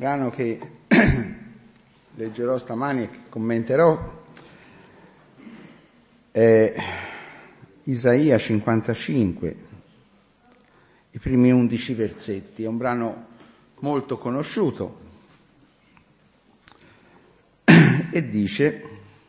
brano che leggerò stamani e che commenterò è Isaia 55, i primi 11 versetti. È un brano molto conosciuto e dice: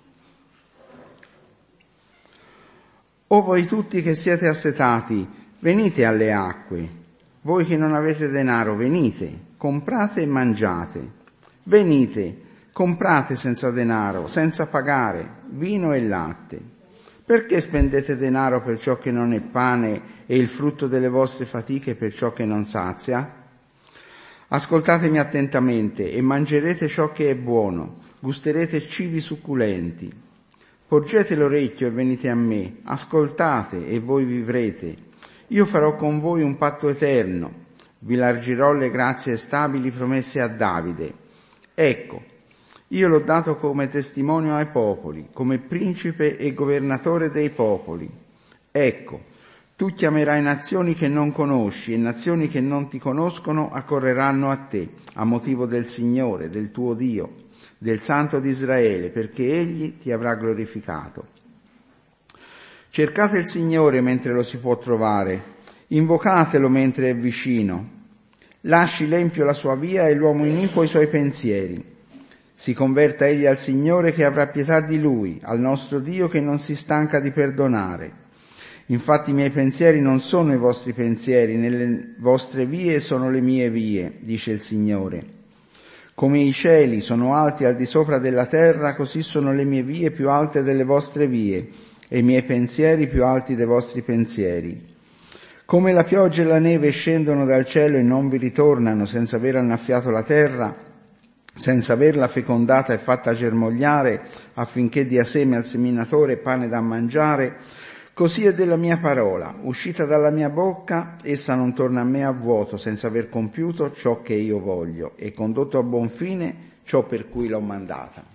«O voi tutti che siete assetati, venite alle acque. Voi che non avete denaro, venite, comprate e mangiate. Venite, comprate senza denaro, senza pagare, vino e latte. Perché spendete denaro per ciò che non è pane e il frutto delle vostre fatiche per ciò che non sazia? Ascoltatemi attentamente e mangerete ciò che è buono, gusterete cibi succulenti. Porgete l'orecchio e venite a me, ascoltate e voi vivrete. Io farò con voi un patto eterno, vi largirò le grazie stabili promesse a Davide. Ecco, io l'ho dato come testimonio ai popoli, come principe e governatore dei popoli. Ecco, tu chiamerai nazioni che non conosci e nazioni che non ti conoscono accorreranno a te, a motivo del Signore, del tuo Dio, del Santo di Israele, perché Egli ti avrà glorificato. Cercate il Signore mentre lo si può trovare, invocatelo mentre è vicino. Lasci l'empio la sua via e l'uomo iniquo i suoi pensieri. Si converta egli al Signore che avrà pietà di lui, al nostro Dio che non si stanca di perdonare. Infatti i miei pensieri non sono i vostri pensieri, né le vostre vie sono le mie vie, dice il Signore. Come i cieli sono alti al di sopra della terra, così sono le mie vie più alte delle vostre vie, e i miei pensieri più alti dei vostri pensieri. Come la pioggia e la neve scendono dal cielo e non vi ritornano senza aver annaffiato la terra, senza averla fecondata e fatta germogliare, affinché dia seme al seminatore e pane da mangiare, così è della mia parola, uscita dalla mia bocca, essa non torna a me a vuoto, senza aver compiuto ciò che io voglio e condotto a buon fine ciò per cui l'ho mandata».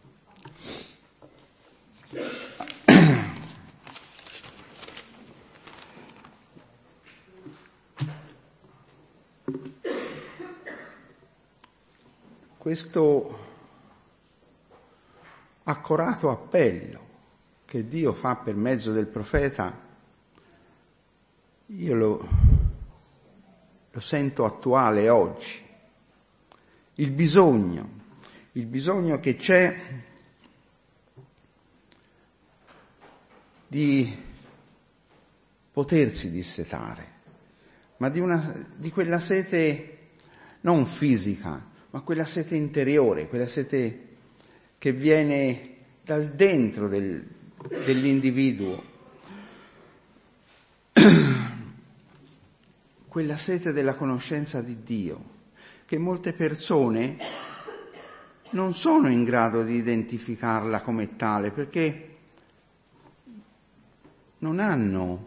Questo accorato appello che Dio fa per mezzo del profeta, io lo sento attuale oggi. Il bisogno che c'è di potersi dissetare, ma di quella sete non fisica, ma quella sete interiore, quella sete che viene dal dentro dell'individuo, quella sete della conoscenza di Dio, che molte persone non sono in grado di identificarla come tale, perché non hanno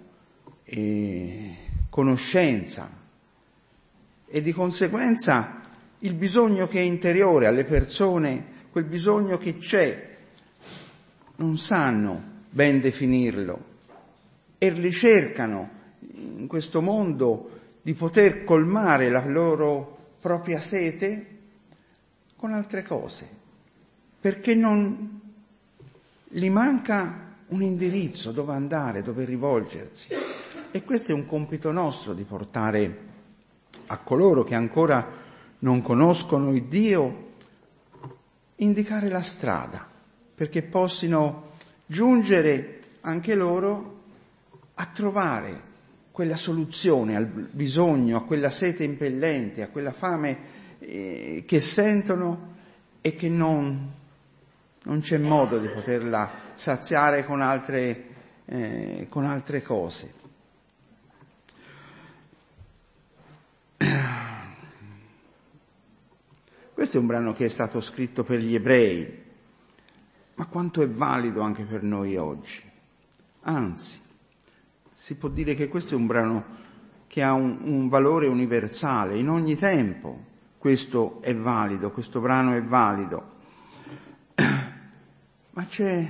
conoscenza e di conseguenza il bisogno che è interiore alle persone, quel bisogno che c'è, non sanno ben definirlo e ricercano in questo mondo di poter colmare la loro propria sete con altre cose, perché non gli manca un indirizzo dove andare, dove rivolgersi. E questo è un compito nostro, di portare a coloro che ancora non conoscono il Dio, indicare la strada, perché possano giungere anche loro a trovare quella soluzione al bisogno, a quella sete impellente, a quella fame che sentono e che non c'è modo di poterla saziare con altre cose. Questo è un brano che è stato scritto per gli ebrei, ma quanto è valido anche per noi oggi. Anzi, si può dire che questo è un brano che ha un valore universale. In ogni tempo questo è valido, questo brano è valido. Ma c'è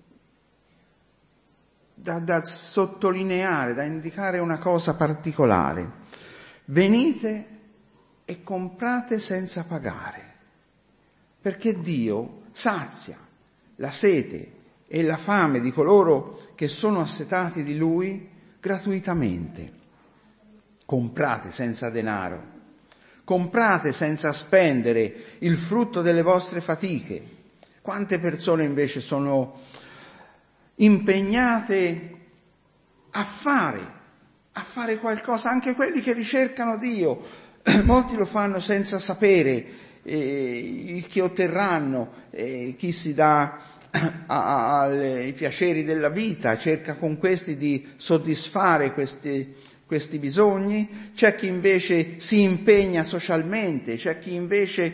da sottolineare, da indicare una cosa particolare. Venite e comprate senza pagare, perché Dio sazia la sete e la fame di coloro che sono assetati di Lui gratuitamente. Comprate senza denaro, comprate senza spendere il frutto delle vostre fatiche. Quante persone invece sono impegnate a fare qualcosa, anche quelli che ricercano Dio. Molti lo fanno senza sapere che otterranno, chi si dà ai piaceri della vita, cerca con questi di soddisfare questi bisogni. C'è chi invece si impegna socialmente, c'è chi invece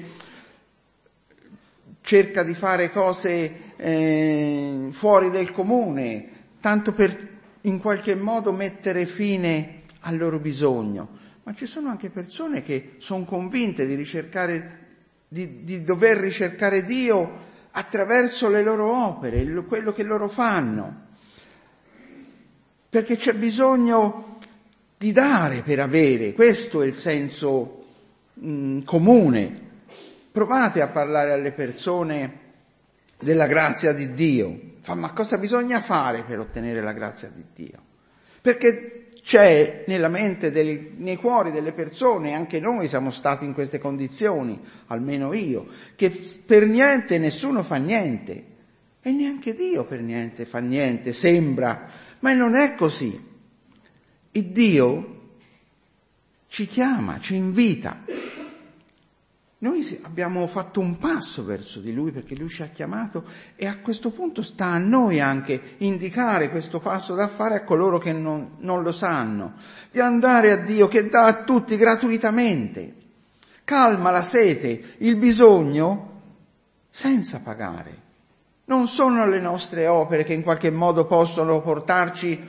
cerca di fare cose fuori del comune, tanto per in qualche modo mettere fine al loro bisogno. Ma ci sono anche persone che sono convinte di dover ricercare Dio attraverso le loro opere, quello che loro fanno, perché c'è bisogno di dare per avere. Questo è il senso comune. Provate a parlare alle persone della grazia di Dio. Ma cosa bisogna fare per ottenere la grazia di Dio? Perché c'è nella mente, nei cuori delle persone, anche noi siamo stati in queste condizioni, almeno io, che per niente nessuno fa niente, e neanche Dio per niente fa niente, sembra, ma non è così. Il Dio ci chiama, ci invita. Noi abbiamo fatto un passo verso di Lui perché Lui ci ha chiamato, e a questo punto sta a noi anche indicare questo passo da fare a coloro che non lo sanno, di andare a Dio che dà a tutti gratuitamente, calma la sete, il bisogno senza pagare. Non sono le nostre opere che in qualche modo possono portarci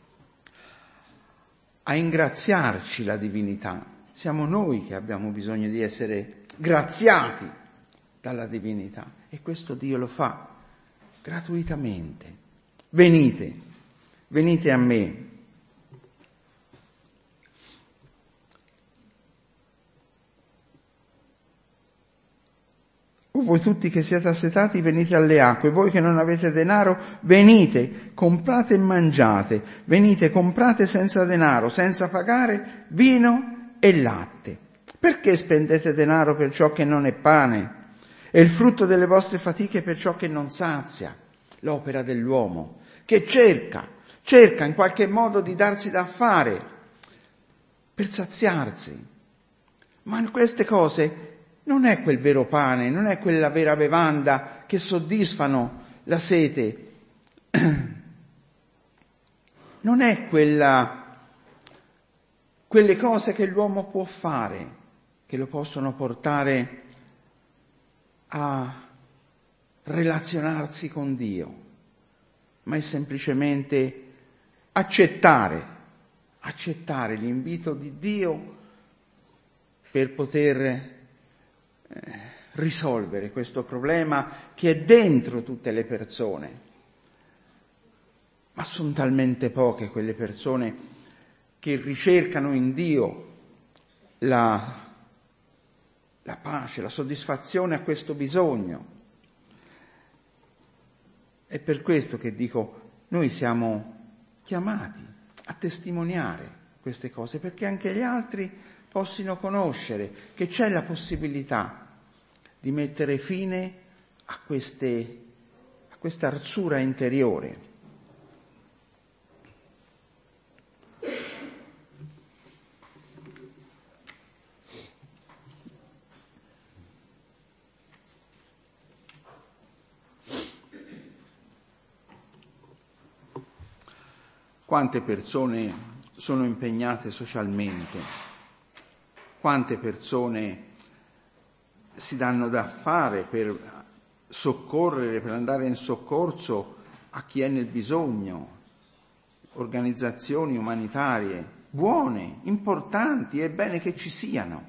a ingraziarci la divinità. Siamo noi che abbiamo bisogno di essere graziati dalla divinità, e questo Dio lo fa gratuitamente. Venite a me. O voi tutti che siete assetati, venite alle acque. Voi che non avete denaro, venite, comprate e mangiate. Venite, comprate senza denaro, senza pagare, vino e latte. Perché spendete denaro per ciò che non è pane, e il frutto delle vostre fatiche per ciò che non sazia? L'opera dell'uomo, che cerca in qualche modo di darsi da fare per saziarsi. Ma queste cose non è quel vero pane, non è quella vera bevanda che soddisfano la sete. Non è quelle cose che l'uomo può fare, che lo possono portare a relazionarsi con Dio, ma è semplicemente accettare l'invito di Dio per poter risolvere questo problema che è dentro tutte le persone. Ma sono talmente poche quelle persone che ricercano in Dio la pace, la soddisfazione a questo bisogno. È per questo che dico, noi siamo chiamati a testimoniare queste cose, perché anche gli altri possano conoscere che c'è la possibilità di mettere fine a questa arzura interiore. Quante persone sono impegnate socialmente, quante persone si danno da fare per soccorrere, per andare in soccorso a chi è nel bisogno, organizzazioni umanitarie buone, importanti, è bene che ci siano.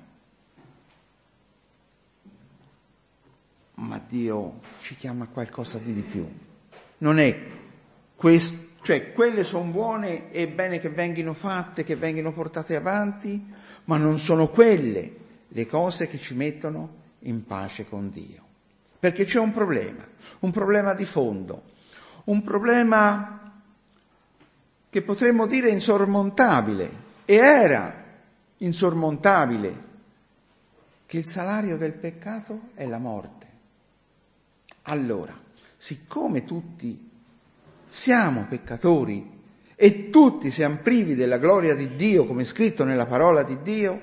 Ma Dio ci chiama a qualcosa di più. Non è questo. Cioè, quelle sono buone, è bene che vengano fatte, che vengano portate avanti, ma non sono quelle le cose che ci mettono in pace con Dio. Perché c'è un problema di fondo, un problema che potremmo dire insormontabile, e era insormontabile, che il salario del peccato è la morte. Allora, siccome tutti siamo peccatori e tutti siamo privi della gloria di Dio, come è scritto nella parola di Dio,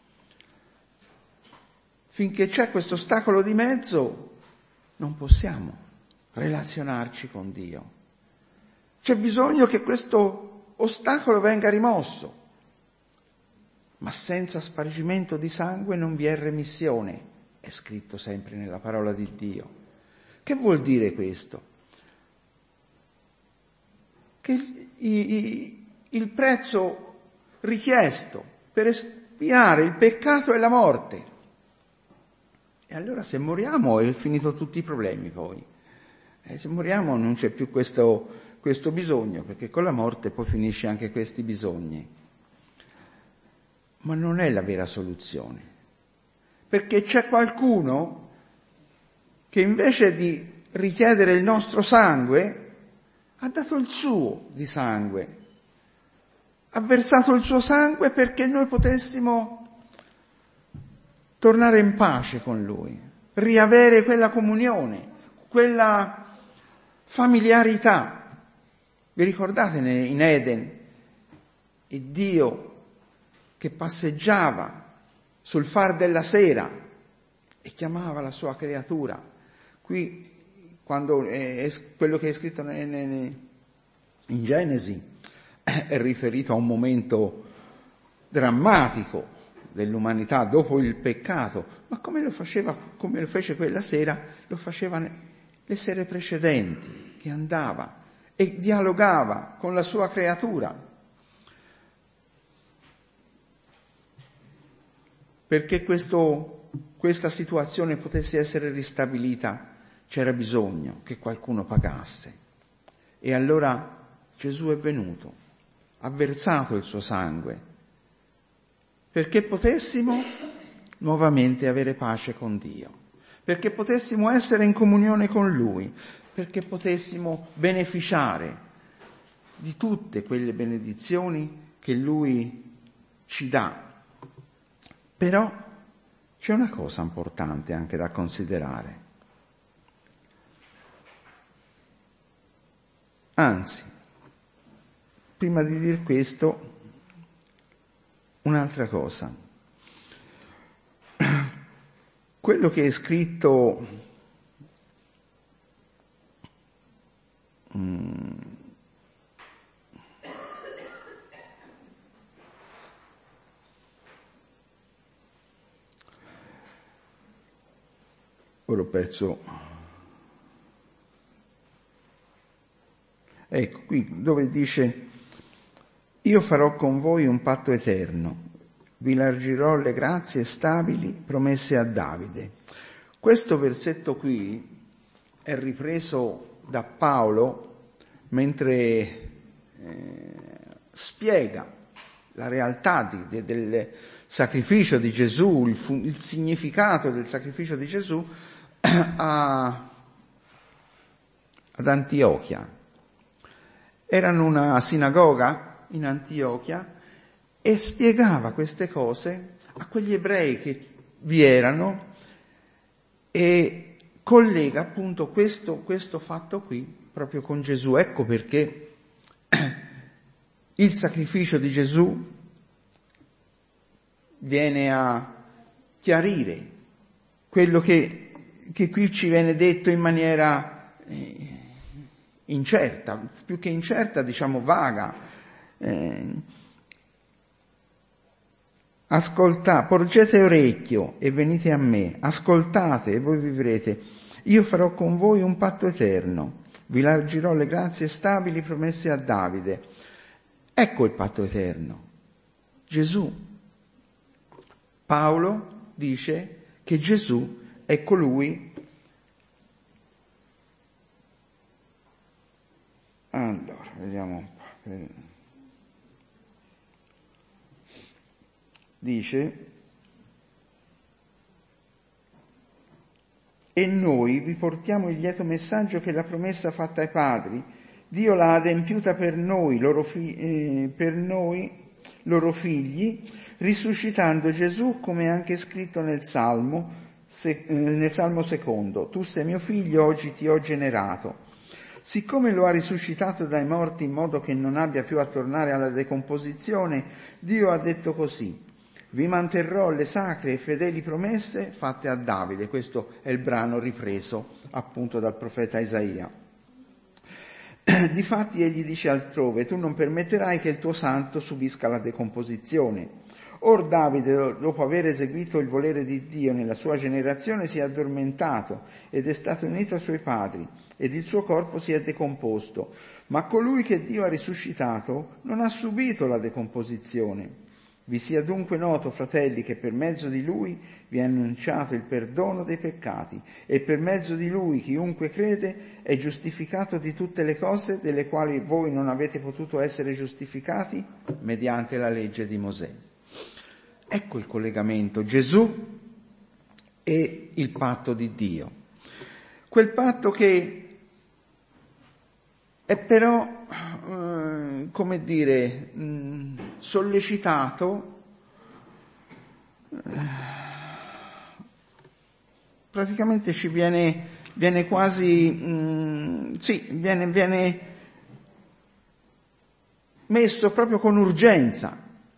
finché c'è questo ostacolo di mezzo, non possiamo relazionarci con Dio. C'è bisogno che questo ostacolo venga rimosso, ma senza spargimento di sangue non vi è remissione, è scritto sempre nella parola di Dio. Che vuol dire questo? Che il prezzo richiesto per espiare il peccato è la morte. E allora se moriamo è finito tutti i problemi poi. Se moriamo non c'è più questo bisogno, perché con la morte poi finisce anche questi bisogni. Ma non è la vera soluzione, perché c'è qualcuno che invece di richiedere il nostro sangue ha dato il suo di sangue, ha versato il suo sangue perché noi potessimo tornare in pace con Lui, riavere quella comunione, quella familiarità. Vi ricordate in Eden il Dio che passeggiava sul far della sera e chiamava la sua creatura? Qui, quando quello che è scritto in Genesi è riferito a un momento drammatico dell'umanità dopo il peccato, ma come lo fece quella sera, lo faceva le sere precedenti, che andava e dialogava con la sua creatura. Perché questa situazione potesse essere ristabilita, c'era bisogno che qualcuno pagasse. E allora Gesù è venuto, ha versato il suo sangue, perché potessimo nuovamente avere pace con Dio, perché potessimo essere in comunione con Lui, perché potessimo beneficiare di tutte quelle benedizioni che Lui ci dà. Però c'è una cosa importante anche da considerare. Anzi, prima di dire questo, un'altra cosa. Quello che è scritto ora ho perso. Ecco, qui dove dice: io farò con voi un patto eterno, vi largirò le grazie stabili promesse a Davide. Questo versetto qui è ripreso da Paolo mentre spiega la realtà del sacrificio di Gesù, il significato del sacrificio di Gesù ad Antiochia. Erano una sinagoga in Antiochia e spiegava queste cose a quegli ebrei che vi erano e collega appunto questo fatto qui proprio con Gesù. Ecco perché il sacrificio di Gesù viene a chiarire quello che qui ci viene detto in maniera incerta, più che incerta, diciamo vaga. Ascoltate, porgete orecchio e venite a me, ascoltate e voi vivrete. Io farò con voi un patto eterno, vi largirò le grazie stabili promesse a Davide. Ecco il patto eterno, Gesù. Paolo dice che Gesù è colui. Allora, vediamo un po'. Dice E noi vi portiamo il lieto messaggio che la promessa fatta ai padri, Dio l'ha adempiuta per noi, loro figli, risuscitando Gesù, come è anche scritto nel Salmo secondo. Tu sei mio figlio, oggi ti ho generato. Siccome lo ha risuscitato dai morti in modo che non abbia più a tornare alla decomposizione, Dio ha detto così: vi manterrò le sacre e fedeli promesse fatte a Davide. Questo è il brano ripreso appunto dal profeta Isaia. Difatti egli dice altrove: tu non permetterai che il tuo santo subisca la decomposizione. Or Davide, dopo aver eseguito il volere di Dio nella sua generazione, si è addormentato ed è stato unito ai suoi padri, ed il suo corpo si è decomposto. Ma colui che Dio ha risuscitato non ha subito la decomposizione. Vi sia dunque noto, fratelli, che per mezzo di lui vi è annunciato il perdono dei peccati, e per mezzo di lui chiunque crede è giustificato di tutte le cose delle quali voi non avete potuto essere giustificati mediante la legge di Mosè. Ecco il collegamento: Gesù e il patto di Dio. Quel patto che è però, sollecitato praticamente ci viene quasi, viene messo proprio con urgenza.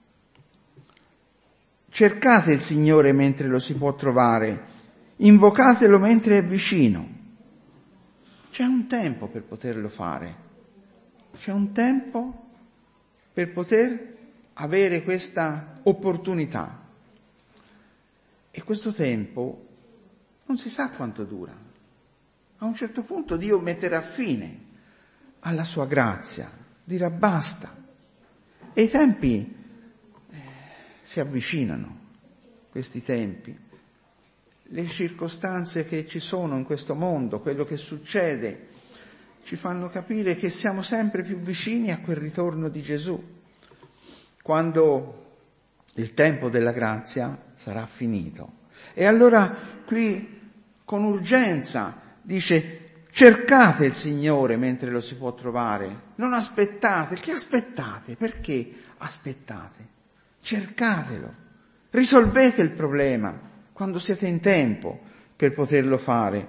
Cercate il Signore mentre lo si può trovare, invocatelo mentre è vicino. C'è un tempo per poterlo fare, c'è un tempo per poter avere questa opportunità. E questo tempo non si sa quanto dura. A un certo punto Dio metterà fine alla sua grazia, dirà basta. E i tempi si avvicinano, questi tempi. Le circostanze che ci sono in questo mondo, quello che succede, ci fanno capire che siamo sempre più vicini a quel ritorno di Gesù, quando il tempo della grazia sarà finito. E allora qui con urgenza dice: cercate il Signore mentre lo si può trovare, non aspettate. Che aspettate? Perché aspettate? Cercatelo, risolvete il problema quando siete in tempo per poterlo fare.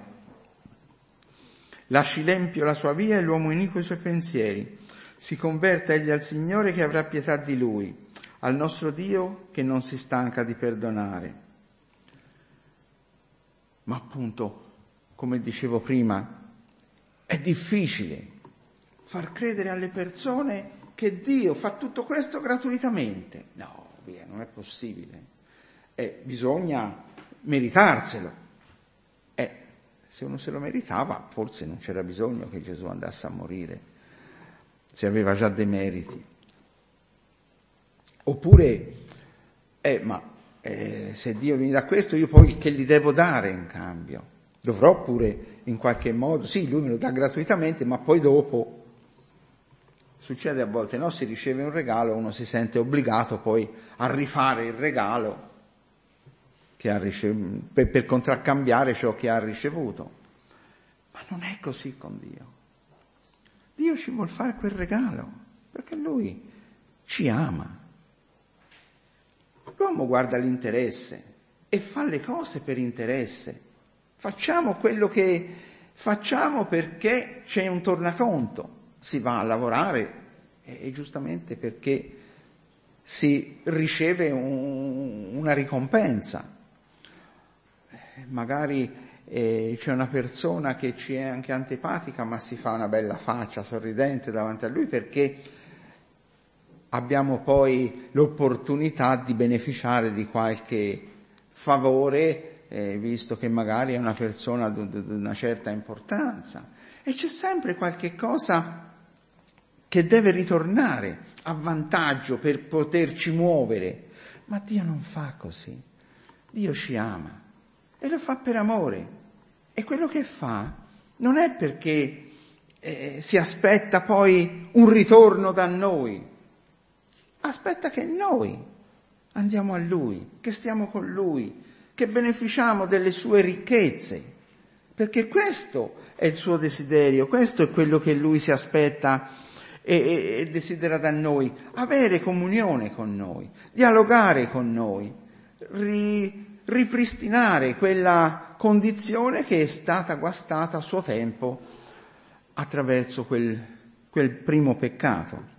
Lasci l'empio la sua via e l'uomo iniquo i suoi pensieri. Si converta egli al Signore che avrà pietà di lui, al nostro Dio che non si stanca di perdonare. Ma appunto, come dicevo prima, è difficile far credere alle persone che Dio fa tutto questo gratuitamente. No, via, non è possibile. Bisogna meritarselo. Se uno se lo meritava, forse non c'era bisogno che Gesù andasse a morire, se aveva già dei meriti. Oppure, se Dio mi dà questo, io poi che gli devo dare in cambio? Dovrò pure in qualche modo, sì, lui me lo dà gratuitamente, ma poi dopo succede a volte, no? Si riceve un regalo, uno si sente obbligato poi a rifare il regalo che ha per contraccambiare ciò che ha ricevuto. Ma non è così con Dio. Dio ci vuol fare quel regalo perché Lui ci ama. L'uomo guarda l'interesse e fa le cose per interesse. Facciamo quello che facciamo perché c'è un tornaconto. Si va a lavorare e giustamente perché si riceve una ricompensa. Magari c'è una persona che ci è anche antipatica, ma si fa una bella faccia sorridente davanti a lui perché abbiamo poi l'opportunità di beneficiare di qualche favore, visto che magari è una persona di una certa importanza. E c'è sempre qualche cosa che deve ritornare a vantaggio per poterci muovere. Ma Dio non fa così. Dio ci ama. E lo fa per amore. E quello che fa non è perché si aspetta poi un ritorno da noi. Aspetta che noi andiamo a Lui, che stiamo con Lui, che beneficiamo delle sue ricchezze. perché questo è il suo desiderio, questo è quello che lui si aspetta e desidera da noi, avere comunione con noi, dialogare con noi, ripristinare quella condizione che è stata guastata a suo tempo attraverso quel primo peccato.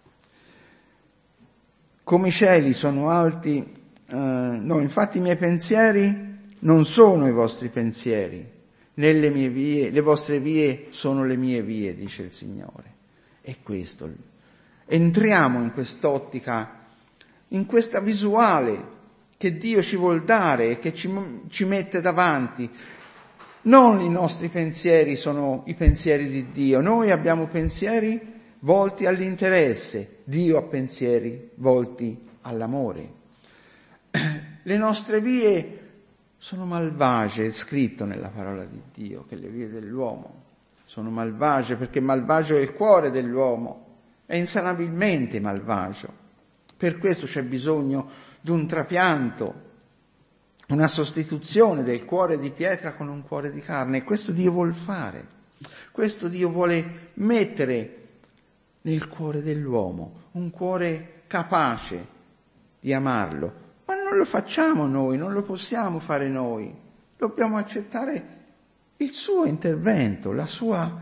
Come i cieli sono alti, no, infatti i miei pensieri non sono i vostri pensieri, né le mie vie, le vostre vie sono le mie vie, dice il Signore. E questo, entriamo in quest'ottica, in questa visuale che Dio ci vuol dare e che ci mette davanti. Non i nostri pensieri sono i pensieri di Dio, noi abbiamo pensieri volti all'interesse, Dio ha pensieri volti all'amore. Le nostre vie sono malvagie, è scritto nella parola di Dio che le vie dell'uomo sono malvagie, perché malvagio è il cuore dell'uomo, è insanabilmente malvagio. Per questo c'è bisogno di un trapianto, una sostituzione del cuore di pietra con un cuore di carne. E questo Dio vuol fare, questo Dio vuole mettere nel cuore dell'uomo, un cuore capace di amarlo. Ma non lo facciamo noi, non lo possiamo fare noi. Dobbiamo accettare il suo intervento, la sua,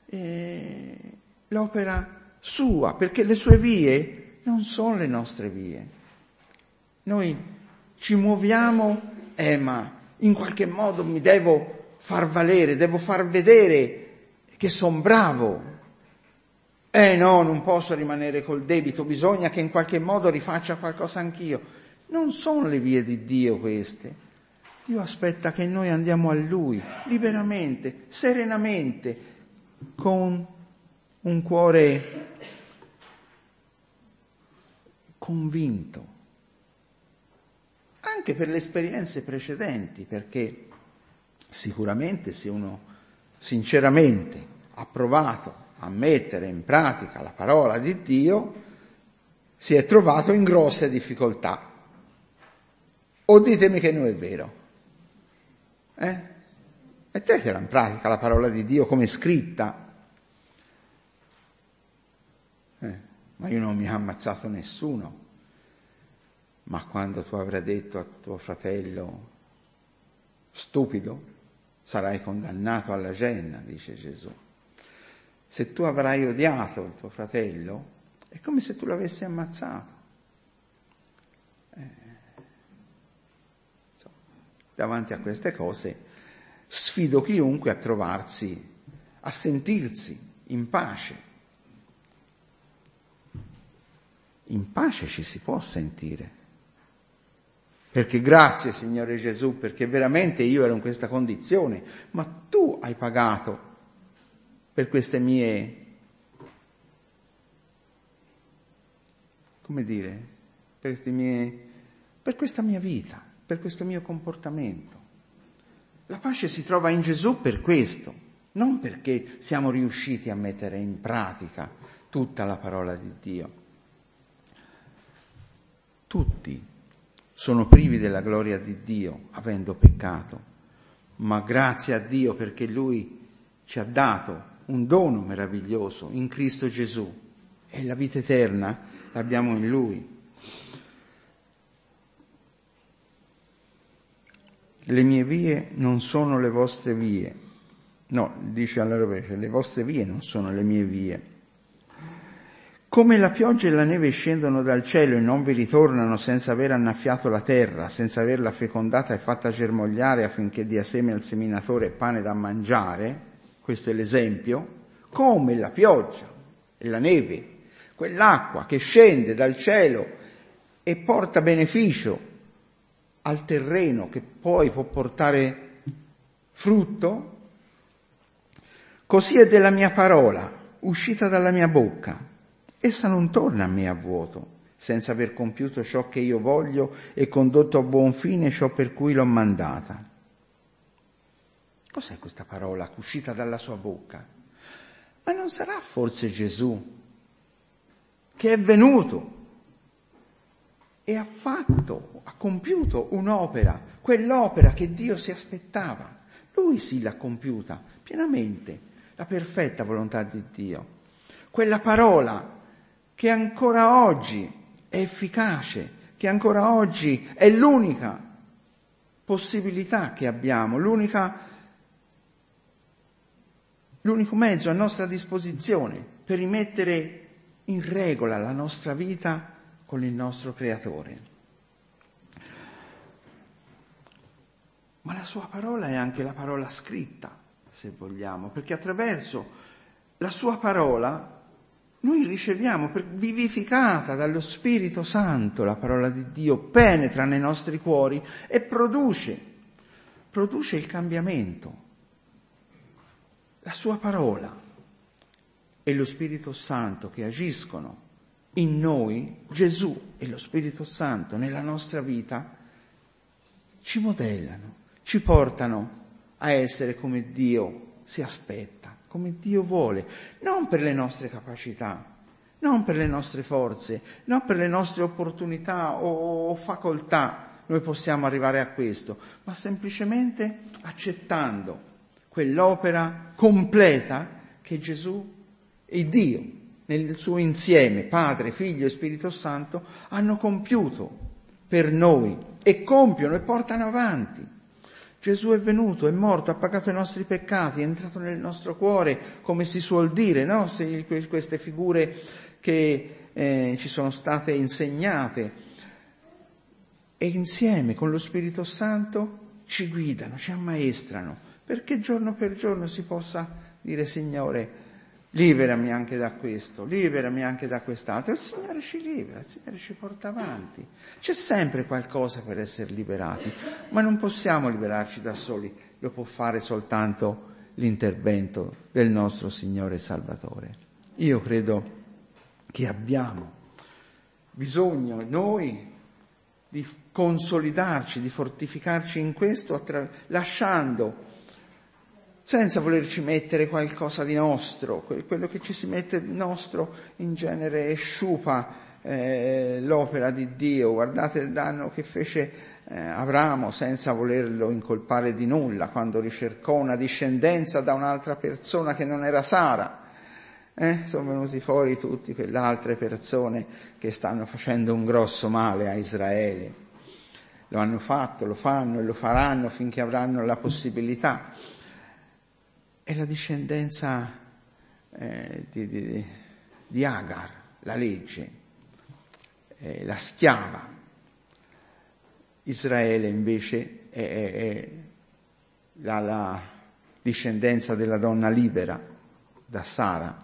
l'opera sua, perché le sue vie non sono le nostre vie. Noi ci muoviamo, ma in qualche modo mi devo far valere, devo far vedere che son bravo. No, non posso rimanere col debito, bisogna che in qualche modo rifaccia qualcosa anch'io. Non sono le vie di Dio queste. Dio aspetta che noi andiamo a Lui, liberamente, serenamente, con un cuore convinto. Anche per le esperienze precedenti, perché sicuramente se uno sinceramente ha provato a mettere in pratica la parola di Dio, si è trovato in grosse difficoltà. O ditemi che non è vero. Mettetela in pratica la parola di Dio come è scritta. Ma io non mi ho ammazzato nessuno. Ma quando tu avrai detto a tuo fratello stupido, sarai condannato alla genna, dice Gesù. Se tu avrai odiato il tuo fratello, è come se tu l'avessi ammazzato. Davanti a queste cose sfido chiunque a trovarsi, a sentirsi in pace. In pace ci si può sentire. Perché grazie Signore Gesù, perché veramente io ero in questa condizione, ma tu hai pagato per queste mie, come dire, per questa mia vita, per questo mio comportamento. La pace si trova in Gesù per questo, non perché siamo riusciti a mettere in pratica tutta la parola di Dio. Tutti sono privi della gloria di Dio, avendo peccato, ma grazie a Dio perché Lui ci ha dato un dono meraviglioso in Cristo Gesù e la vita eterna l'abbiamo in Lui. Le mie vie non sono le vostre vie. No, dice alla rovescia, le vostre vie non sono le mie vie. Come la pioggia e la neve scendono dal cielo e non vi ritornano senza aver annaffiato la terra, senza averla fecondata e fatta germogliare affinché dia seme al seminatore e pane da mangiare, questo è l'esempio, come la pioggia e la neve, quell'acqua che scende dal cielo e porta beneficio al terreno che poi può portare frutto, così è della mia parola uscita dalla mia bocca. Essa non torna a me a vuoto, senza aver compiuto ciò che io voglio e condotto a buon fine ciò per cui l'ho mandata. Cos'è questa parola uscita dalla sua bocca? Ma non sarà forse Gesù che è venuto e ha compiuto un'opera, quell'opera che Dio si aspettava. Lui sì l'ha compiuta pienamente, la perfetta volontà di Dio. Quella parola che ancora oggi è efficace, che ancora oggi è l'unica possibilità che abbiamo, l'unico mezzo a nostra disposizione per rimettere in regola la nostra vita con il nostro Creatore. Ma la sua parola è anche la parola scritta, se vogliamo, perché attraverso la sua parola noi riceviamo, vivificata dallo Spirito Santo, la parola di Dio penetra nei nostri cuori e produce il cambiamento. La sua parola e lo Spirito Santo che agiscono in noi, Gesù e lo Spirito Santo nella nostra vita, ci modellano, ci portano a essere come Dio si aspetta, come Dio vuole, non per le nostre capacità, non per le nostre forze, non per le nostre opportunità o facoltà noi possiamo arrivare a questo, ma semplicemente accettando quell'opera completa che Gesù e Dio, nel suo insieme, Padre, Figlio e Spirito Santo, hanno compiuto per noi e compiono e portano avanti. Gesù è venuto, è morto, ha pagato i nostri peccati, è entrato nel nostro cuore, come si suol dire, no? Se queste figure che ci sono state insegnate, e insieme con lo Spirito Santo ci guidano, ci ammaestrano, perché giorno per giorno si possa dire: Signore, liberami anche da questo, liberami anche da quest'altro. Il Signore ci libera, il Signore ci porta avanti. C'è sempre qualcosa per essere liberati, ma non possiamo liberarci da soli, lo può fare soltanto l'intervento del nostro Signore e Salvatore. Io credo che abbiamo bisogno noi di consolidarci, di fortificarci in questo, lasciando, senza volerci mettere qualcosa di nostro. Quello che ci si mette di nostro in genere sciupa l'opera di Dio. Guardate il danno che fece Abramo senza volerlo incolpare di nulla, quando ricercò una discendenza da un'altra persona che non era Sara. Sono venuti fuori tutte quelle altre persone che stanno facendo un grosso male a Israele. Lo hanno fatto, lo fanno e lo faranno finché avranno la possibilità. È la discendenza di Agar, la legge, la schiava. Israele invece è la discendenza della donna libera, da Sara.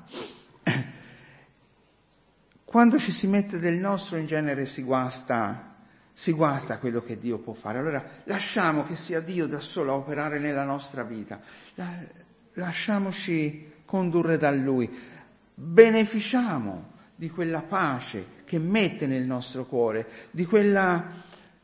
Quando ci si mette del nostro, in genere si guasta quello che Dio può fare. Allora lasciamo che sia Dio da solo a operare nella nostra vita. Lasciamoci condurre da Lui, beneficiamo di quella pace che mette nel nostro cuore, di quella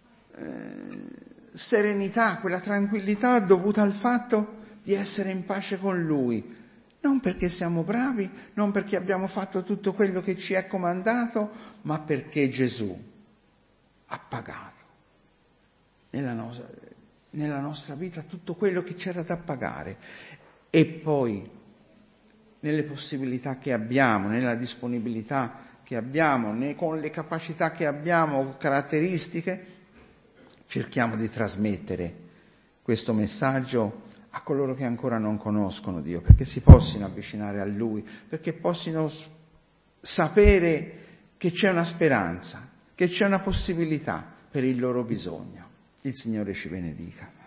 serenità, quella tranquillità dovuta al fatto di essere in pace con Lui, non perché siamo bravi, non perché abbiamo fatto tutto quello che ci è comandato, ma perché Gesù ha pagato nella nostra vita tutto quello che c'era da pagare. E poi, nelle possibilità che abbiamo, nella disponibilità che abbiamo, con le capacità che abbiamo, caratteristiche, cerchiamo di trasmettere questo messaggio a coloro che ancora non conoscono Dio, perché si possano avvicinare a Lui, perché possano sapere che c'è una speranza, che c'è una possibilità per il loro bisogno. Il Signore ci benedica.